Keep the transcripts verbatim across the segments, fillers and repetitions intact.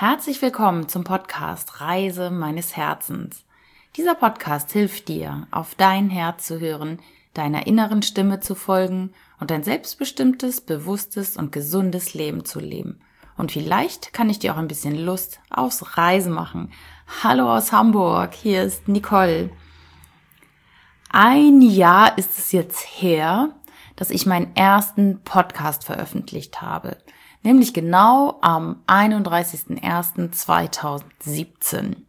Herzlich willkommen zum Podcast Reise meines Herzens. Dieser Podcast hilft dir, auf dein Herz zu hören, deiner inneren Stimme zu folgen und ein selbstbestimmtes, bewusstes und gesundes Leben zu leben. Und vielleicht kann ich dir auch ein bisschen Lust aufs Reisen machen. Hallo aus Hamburg, hier ist Nicole. Ein Jahr ist es jetzt her, dass ich meinen ersten Podcast veröffentlicht habe. Nämlich genau am einunddreißigsten ersten zweitausendsiebzehn.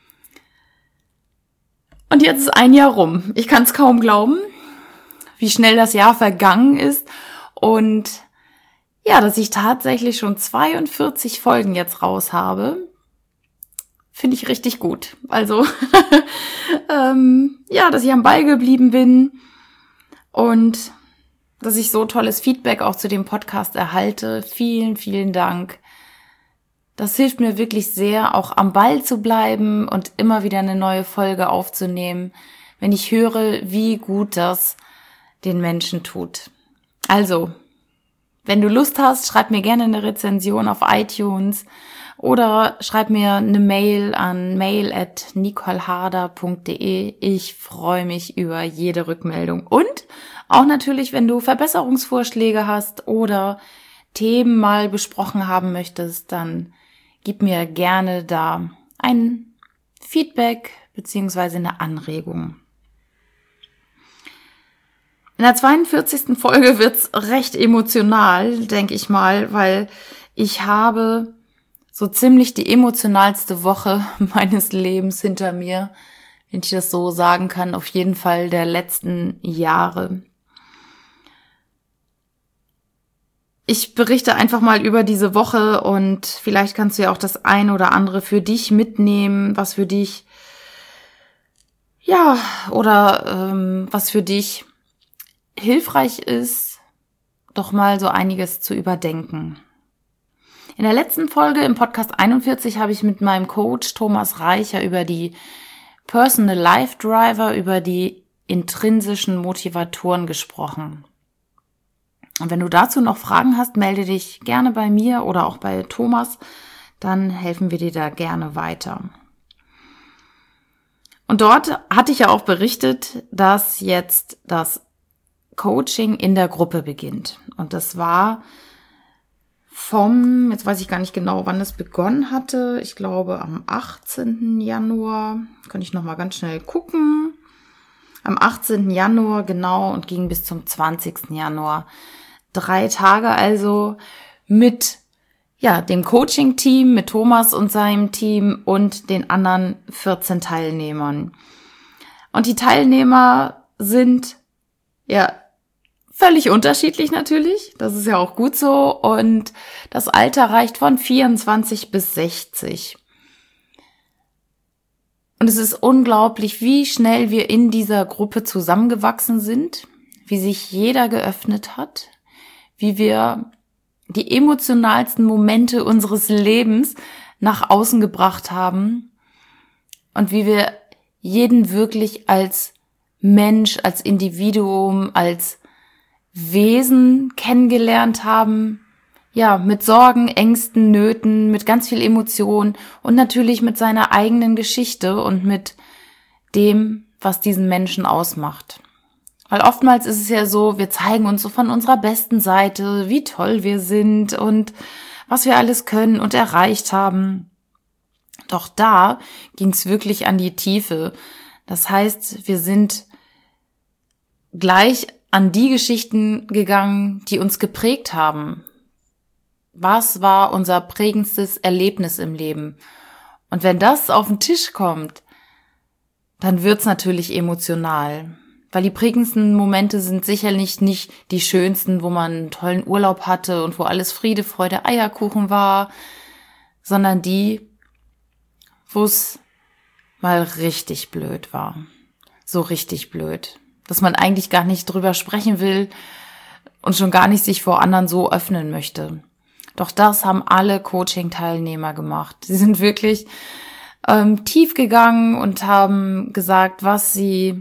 Und jetzt ist ein Jahr rum. Ich kann es kaum glauben, wie schnell das Jahr vergangen ist und ja, dass ich tatsächlich schon zweiundvierzig Folgen jetzt raus habe. Finde ich richtig gut. Also, ähm, ja, dass ich am Ball geblieben bin und dass ich so tolles Feedback auch zu dem Podcast erhalte. Vielen, vielen Dank. Das hilft mir wirklich sehr, auch am Ball zu bleiben und immer wieder eine neue Folge aufzunehmen, wenn ich höre, wie gut das den Menschen tut. Also, wenn du Lust hast, schreib mir gerne eine Rezension auf iTunes oder schreib mir eine Mail an mail at nicoleharder punkt de. Ich freue mich über jede Rückmeldung. Und auch natürlich, wenn du Verbesserungsvorschläge hast oder Themen mal besprochen haben möchtest, dann gib mir gerne da ein Feedback beziehungsweise eine Anregung. In der zweiundvierzigsten Folge wird's recht emotional, denke ich mal, weil ich habe so ziemlich die emotionalste Woche meines Lebens hinter mir, wenn ich das so sagen kann, auf jeden Fall der letzten Jahre. Ich berichte einfach mal über diese Woche und vielleicht kannst du ja auch das ein oder andere für dich mitnehmen, was für dich, ja, oder ähm, was für dich hilfreich ist, doch mal so einiges zu überdenken. In der letzten Folge im Podcast einundvierzig habe ich mit meinem Coach Thomas Reicher über die Personal Life Driver, über die intrinsischen Motivatoren gesprochen. Und wenn du dazu noch Fragen hast, melde dich gerne bei mir oder auch bei Thomas, dann helfen wir dir da gerne weiter. Und dort hatte ich ja auch berichtet, dass jetzt das Coaching in der Gruppe beginnt. Und das war vom, jetzt weiß ich gar nicht genau, wann es begonnen hatte, ich glaube am achtzehnten Januar, kann ich nochmal ganz schnell gucken, am achtzehnten Januar genau und ging bis zum zwanzigsten Januar. Drei Tage also mit ja dem Coaching-Team, mit Thomas und seinem Team und den anderen vierzehn Teilnehmern. Und die Teilnehmer sind ja völlig unterschiedlich natürlich, das ist ja auch gut so und das Alter reicht von vierundzwanzig bis sechzig. Und es ist unglaublich, wie schnell wir in dieser Gruppe zusammengewachsen sind, wie sich jeder geöffnet hat, wie wir die emotionalsten Momente unseres Lebens nach außen gebracht haben und wie wir jeden wirklich als Mensch, als Individuum, als Wesen kennengelernt haben, ja, mit Sorgen, Ängsten, Nöten, mit ganz viel Emotion und natürlich mit seiner eigenen Geschichte und mit dem, was diesen Menschen ausmacht. Weil oftmals ist es ja so, wir zeigen uns so von unserer besten Seite, wie toll wir sind und was wir alles können und erreicht haben. Doch da ging es wirklich an die Tiefe. Das heißt, wir sind gleich an die Geschichten gegangen, die uns geprägt haben. Was war unser prägendstes Erlebnis im Leben? Und wenn das auf den Tisch kommt, dann wird's natürlich emotional. Weil die prägendsten Momente sind sicherlich nicht die schönsten, wo man einen tollen Urlaub hatte und wo alles Friede, Freude, Eierkuchen war, sondern die, wo es mal richtig blöd war. So richtig blöd. Dass man eigentlich gar nicht drüber sprechen will und schon gar nicht sich vor anderen so öffnen möchte. Doch das haben alle Coaching-Teilnehmer gemacht. Sie sind wirklich ähm, tief gegangen und haben gesagt, was sie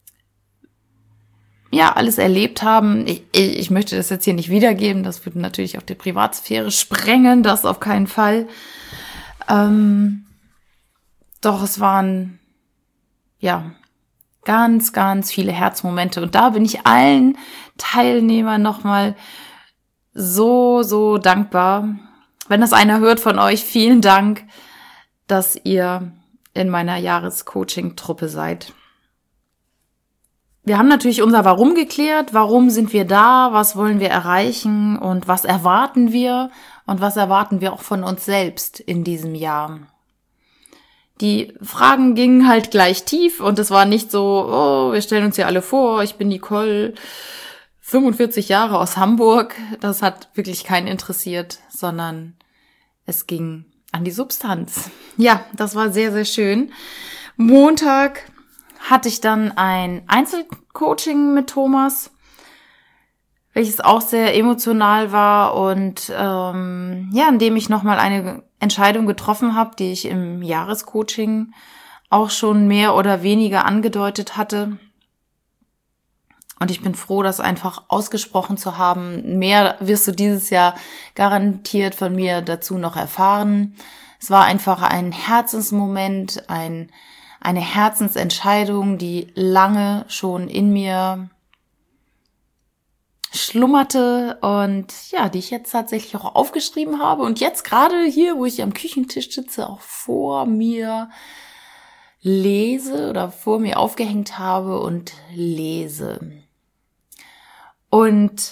ja alles erlebt haben. Ich, ich möchte das jetzt hier nicht wiedergeben, das würde natürlich auch die Privatsphäre sprengen, das auf keinen Fall. Ähm, doch es waren, ja, ganz, ganz viele Herzmomente. Und da bin ich allen Teilnehmern nochmal so, so dankbar. Wenn das einer hört von euch, vielen Dank, dass ihr in meiner Jahrescoaching-Truppe seid. Wir haben natürlich unser Warum geklärt. Warum sind wir da? Was wollen wir erreichen? Und was erwarten wir? Und was erwarten wir auch von uns selbst in diesem Jahr? Die Fragen gingen halt gleich tief und es war nicht so, oh, wir stellen uns ja alle vor, ich bin Nicole, fünfundvierzig Jahre aus Hamburg. Das hat wirklich keinen interessiert, sondern es ging an die Substanz. Ja, das war sehr, sehr schön. Montag hatte ich dann ein Einzelcoaching mit Thomas, welches auch sehr emotional war und ähm, ja, in dem ich nochmal eine Entscheidung getroffen habe, die ich im Jahrescoaching auch schon mehr oder weniger angedeutet hatte. Und ich bin froh, das einfach ausgesprochen zu haben. Mehr wirst du dieses Jahr garantiert von mir dazu noch erfahren. Es war einfach ein Herzensmoment, ein, eine Herzensentscheidung, die lange schon in mir schlummerte und ja, die ich jetzt tatsächlich auch aufgeschrieben habe und jetzt gerade hier, wo ich am Küchentisch sitze, auch vor mir lese oder vor mir aufgehängt habe und lese. Und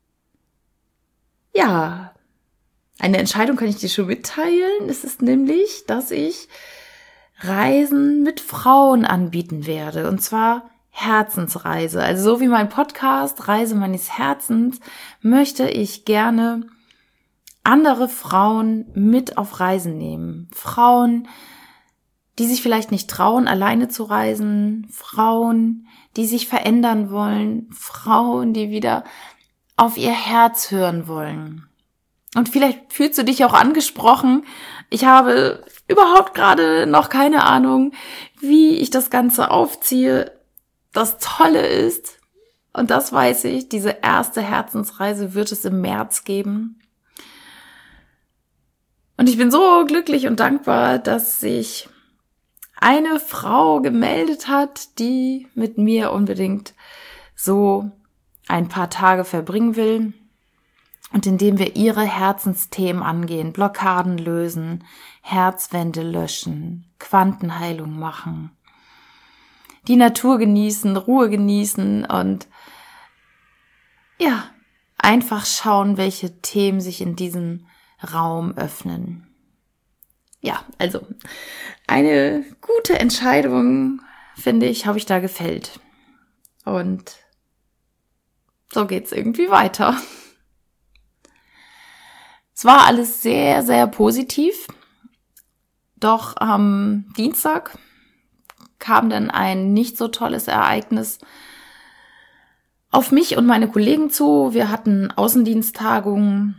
ja, eine Entscheidung kann ich dir schon mitteilen. Es ist nämlich, dass ich Reisen mit Frauen anbieten werde. Und zwar Herzensreise. Also so wie mein Podcast Reise meines Herzens möchte ich gerne andere Frauen mit auf Reisen nehmen. Frauen, die sich vielleicht nicht trauen, alleine zu reisen. Frauen, die sich verändern wollen. Frauen, die wieder auf ihr Herz hören wollen. Und vielleicht fühlst du dich auch angesprochen. Ich habe überhaupt gerade noch keine Ahnung, wie ich das Ganze aufziehe. Das Tolle ist, und das weiß ich, diese erste Herzensreise wird es im März geben. Und ich bin so glücklich und dankbar, dass sich eine Frau gemeldet hat, die mit mir unbedingt so ein paar Tage verbringen will. Und indem wir ihre Herzensthemen angehen, Blockaden lösen, Herzwände löschen, Quantenheilung machen, die Natur genießen, Ruhe genießen und ja, einfach schauen, welche Themen sich in diesem Raum öffnen. Ja, also eine gute Entscheidung, finde ich, habe ich da gefällt. Und so geht's irgendwie weiter. Es war alles sehr, sehr positiv. Doch am Dienstag kam dann ein nicht so tolles Ereignis auf mich und meine Kollegen zu. Wir hatten Außendiensttagungen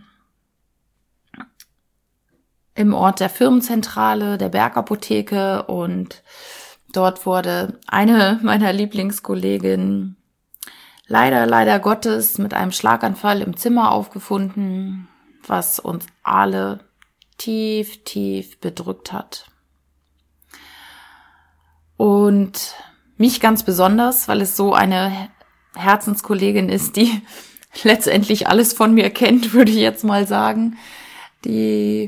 im Ort der Firmenzentrale, der Bergapotheke, und dort wurde eine meiner Lieblingskolleginnen leider, leider Gottes mit einem Schlaganfall im Zimmer aufgefunden, was uns alle tief, tief bedrückt hat. Und mich ganz besonders, weil es so eine Herzenskollegin ist, die letztendlich alles von mir kennt, würde ich jetzt mal sagen, die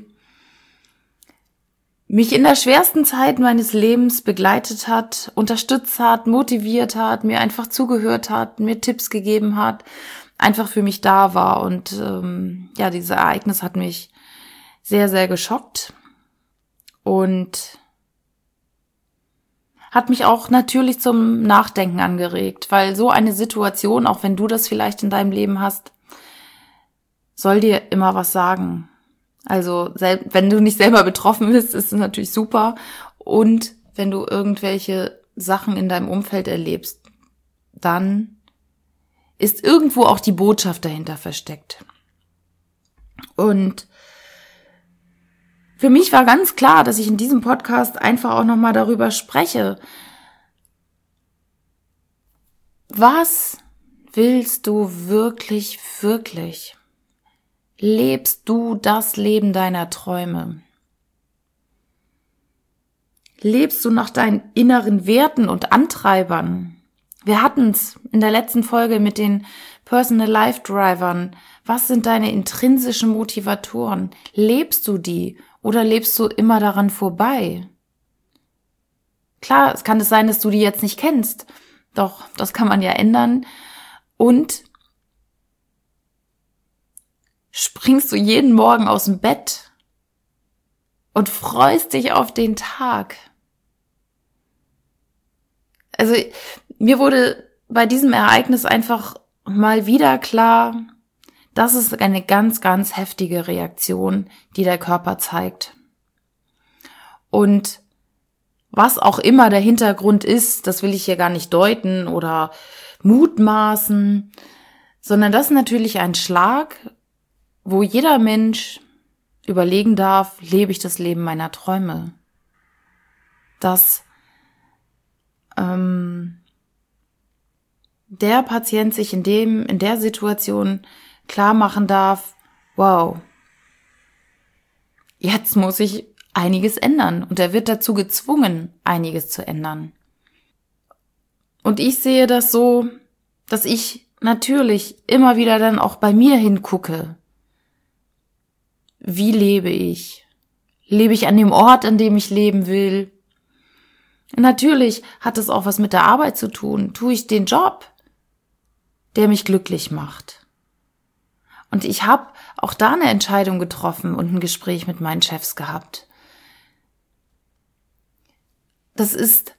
mich in der schwersten Zeit meines Lebens begleitet hat, unterstützt hat, motiviert hat, mir einfach zugehört hat, mir Tipps gegeben hat, einfach für mich da war. Und ähm, ja, dieses Ereignis hat mich sehr, sehr geschockt und hat mich auch natürlich zum Nachdenken angeregt, weil so eine Situation, auch wenn du das vielleicht in deinem Leben hast, soll dir immer was sagen. Also wenn du nicht selber betroffen bist, ist es natürlich super. Und wenn du irgendwelche Sachen in deinem Umfeld erlebst, dann ist irgendwo auch die Botschaft dahinter versteckt. Und für mich war ganz klar, dass ich in diesem Podcast einfach auch nochmal darüber spreche. Was willst du wirklich, wirklich? Lebst du das Leben deiner Träume? Lebst du nach deinen inneren Werten und Antreibern? Wir hatten's in der letzten Folge mit den Personal Life Drivern. Was sind deine intrinsischen Motivatoren? Lebst du die oder lebst du immer daran vorbei? Klar, es kann es sein, dass du die jetzt nicht kennst, doch das kann man ja ändern. Und springst du jeden Morgen aus dem Bett und freust dich auf den Tag? Also mir wurde bei diesem Ereignis einfach mal wieder klar, das ist eine ganz, ganz heftige Reaktion, die der Körper zeigt. Und was auch immer der Hintergrund ist, das will ich hier gar nicht deuten oder mutmaßen, sondern das ist natürlich ein Schlag, wo jeder Mensch überlegen darf, lebe ich das Leben meiner Träume? Dass ähm, der Patient sich in dem, in der Situation klar machen darf, wow, jetzt muss ich einiges ändern und er wird dazu gezwungen, einiges zu ändern. Und ich sehe das so, dass ich natürlich immer wieder dann auch bei mir hingucke. Wie lebe ich? Lebe ich an dem Ort, an dem ich leben will? Natürlich hat es auch was mit der Arbeit zu tun. Tue ich den Job, der mich glücklich macht? Und ich habe auch da eine Entscheidung getroffen und ein Gespräch mit meinen Chefs gehabt. Das ist,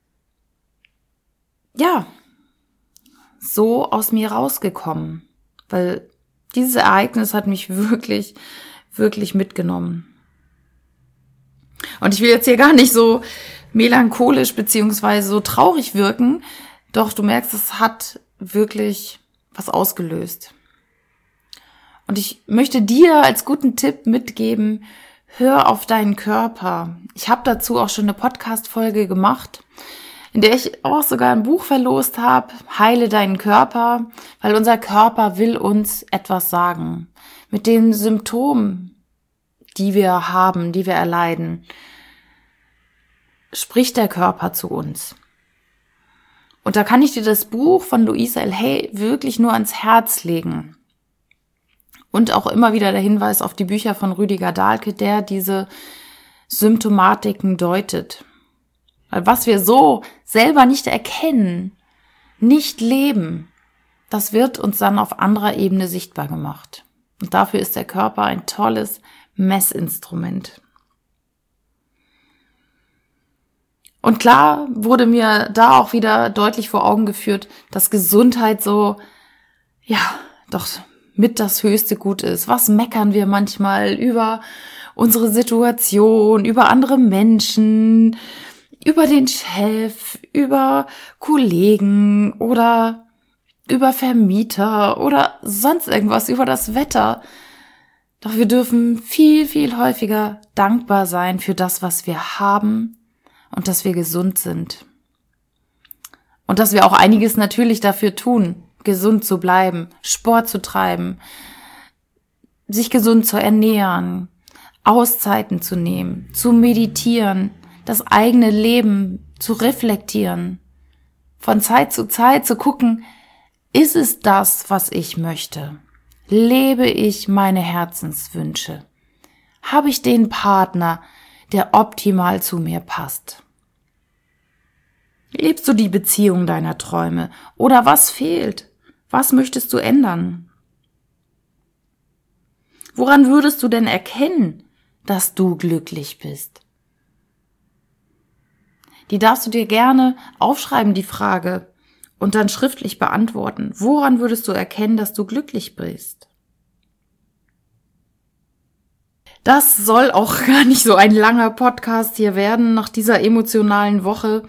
ja, so aus mir rausgekommen, weil dieses Ereignis hat mich wirklich, wirklich mitgenommen. Und ich will jetzt hier gar nicht so melancholisch beziehungsweise so traurig wirken, doch du merkst, es hat wirklich was ausgelöst. Und ich möchte dir als guten Tipp mitgeben, hör auf deinen Körper. Ich habe dazu auch schon eine Podcast-Folge gemacht, in der ich auch sogar ein Buch verlost habe, Heile deinen Körper, weil unser Körper will uns etwas sagen. Mit den Symptomen, die wir haben, die wir erleiden, spricht der Körper zu uns. Und da kann ich dir das Buch von Louise L. Hay wirklich nur ans Herz legen. Und auch immer wieder der Hinweis auf die Bücher von Rüdiger Dahlke, der diese Symptomatiken deutet. Weil was wir so selber nicht erkennen, nicht leben, das wird uns dann auf anderer Ebene sichtbar gemacht. Und dafür ist der Körper ein tolles Messinstrument. Und klar wurde mir da auch wieder deutlich vor Augen geführt, dass Gesundheit so, ja, doch mit das höchste Gut ist. Was meckern wir manchmal über unsere Situation, über andere Menschen, über den Chef, über Kollegen oder über Vermieter oder sonst irgendwas, über das Wetter. Doch wir dürfen viel, viel häufiger dankbar sein für das, was wir haben und dass wir gesund sind. Und dass wir auch einiges natürlich dafür tun, gesund zu bleiben, Sport zu treiben, sich gesund zu ernähren, Auszeiten zu nehmen, zu meditieren, das eigene Leben zu reflektieren, von Zeit zu Zeit zu gucken, ist es das, was ich möchte? Lebe ich meine Herzenswünsche? Habe ich den Partner, der optimal zu mir passt? Lebst du die Beziehung deiner Träume? Oder was fehlt? Was möchtest du ändern? Woran würdest du denn erkennen, dass du glücklich bist? Die darfst du dir gerne aufschreiben, die Frage, und dann schriftlich beantworten. Woran würdest du erkennen, dass du glücklich bist? Das soll auch gar nicht so ein langer Podcast hier werden nach dieser emotionalen Woche.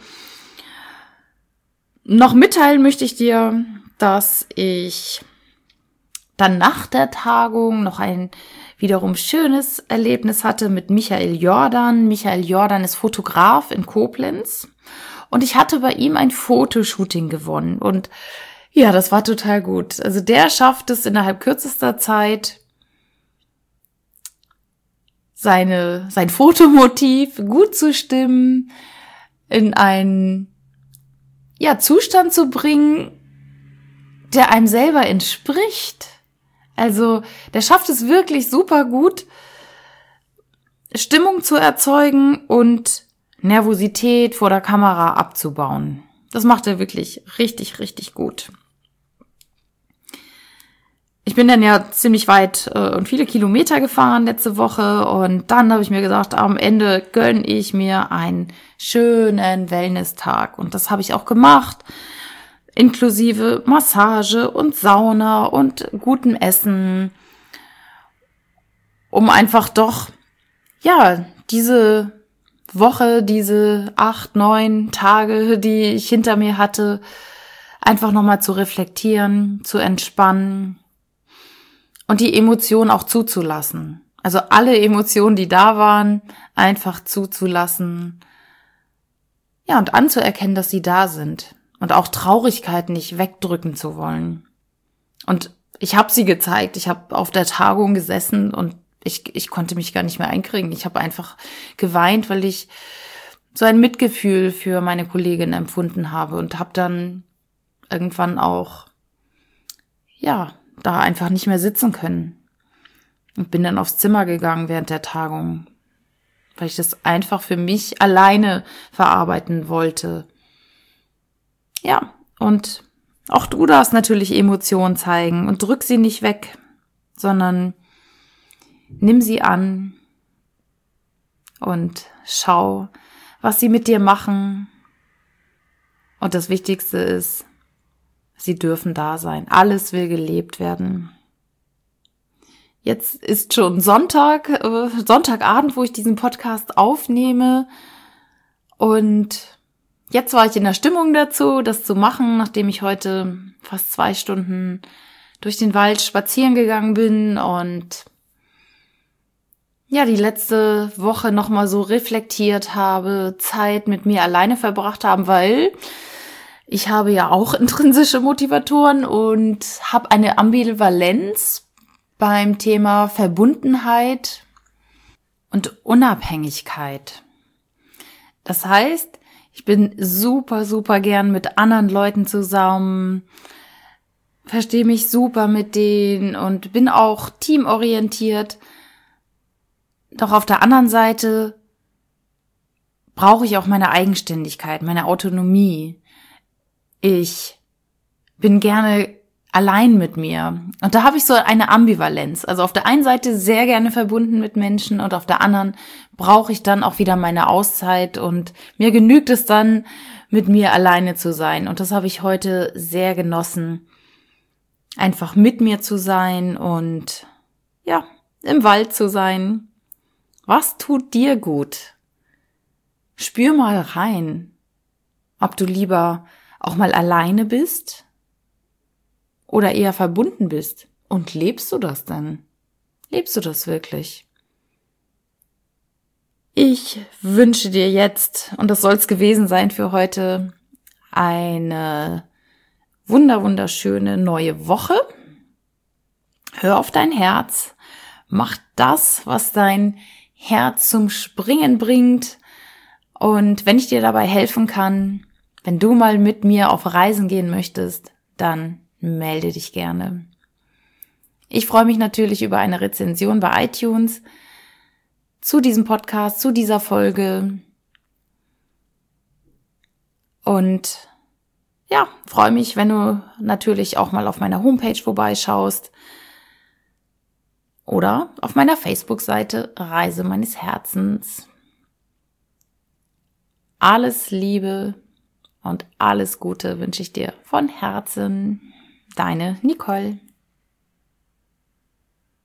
Noch mitteilen möchte ich dir, dass ich dann nach der Tagung noch ein wiederum schönes Erlebnis hatte mit Michael Jordan. Michael Jordan ist Fotograf in Koblenz und ich hatte bei ihm ein Fotoshooting gewonnen und ja, das war total gut. Also der schafft es innerhalb kürzester Zeit, seine, sein Fotomotiv gut zu stimmen, in einen, ja, Zustand zu bringen, der einem selber entspricht. Also, der schafft es wirklich super gut, Stimmung zu erzeugen und Nervosität vor der Kamera abzubauen. Das macht er wirklich richtig, richtig gut. Ich bin dann ja ziemlich weit äh, und viele Kilometer gefahren letzte Woche und dann habe ich mir gesagt, am Ende gönne ich mir einen schönen Wellness-Tag. Und das habe ich auch gemacht, inklusive Massage und Sauna und gutem Essen, um einfach doch, ja, diese Woche, diese acht, neun Tage, die ich hinter mir hatte, einfach nochmal zu reflektieren, zu entspannen und die Emotionen auch zuzulassen. Also alle Emotionen, die da waren, einfach zuzulassen. Ja, und anzuerkennen, dass sie da sind. Und auch Traurigkeit nicht wegdrücken zu wollen. Und ich habe sie gezeigt. Ich habe auf der Tagung gesessen und ich, ich konnte mich gar nicht mehr einkriegen. Ich habe einfach geweint, weil ich so ein Mitgefühl für meine Kollegin empfunden habe und habe dann irgendwann auch, ja, da einfach nicht mehr sitzen können. Und bin dann aufs Zimmer gegangen während der Tagung, weil ich das einfach für mich alleine verarbeiten wollte. Ja, und auch du darfst natürlich Emotionen zeigen und drück sie nicht weg, sondern nimm sie an und schau, was sie mit dir machen. Und das Wichtigste ist, sie dürfen da sein. Alles will gelebt werden. Jetzt ist schon Sonntag, äh, Sonntagabend, wo ich diesen Podcast aufnehme. Und jetzt war ich in der Stimmung dazu, das zu machen, nachdem ich heute fast zwei Stunden durch den Wald spazieren gegangen bin und ja, die letzte Woche nochmal so reflektiert habe, Zeit mit mir alleine verbracht haben, weil ich habe ja auch intrinsische Motivatoren und habe eine Ambivalenz beim Thema Verbundenheit und Unabhängigkeit. Das heißt, ich bin super, super gern mit anderen Leuten zusammen, verstehe mich super mit denen und bin auch teamorientiert. Doch auf der anderen Seite brauche ich auch meine Eigenständigkeit, meine Autonomie. Ich bin gerne allein mit mir. Und da habe ich so eine Ambivalenz. Also auf der einen Seite sehr gerne verbunden mit Menschen und auf der anderen brauche ich dann auch wieder meine Auszeit und mir genügt es dann, mit mir alleine zu sein. Und das habe ich heute sehr genossen, einfach mit mir zu sein und ja, im Wald zu sein. Was tut dir gut? Spür mal rein, ob du lieber auch mal alleine bist oder eher verbunden bist. Und lebst du das dann? Lebst du das wirklich? Ich wünsche dir jetzt, und das soll es gewesen sein für heute, eine wunder wunderschöne neue Woche. Hör auf dein Herz. Mach das, was dein Herz zum Springen bringt. Und wenn ich dir dabei helfen kann, wenn du mal mit mir auf Reisen gehen möchtest, dann melde dich gerne. Ich freue mich natürlich über eine Rezension bei iTunes zu diesem Podcast, zu dieser Folge. Und ja, freue mich, wenn du natürlich auch mal auf meiner Homepage vorbeischaust oder auf meiner Facebook-Seite Reise meines Herzens. Alles Liebe und alles Gute wünsche ich dir von Herzen. Deine Nicole.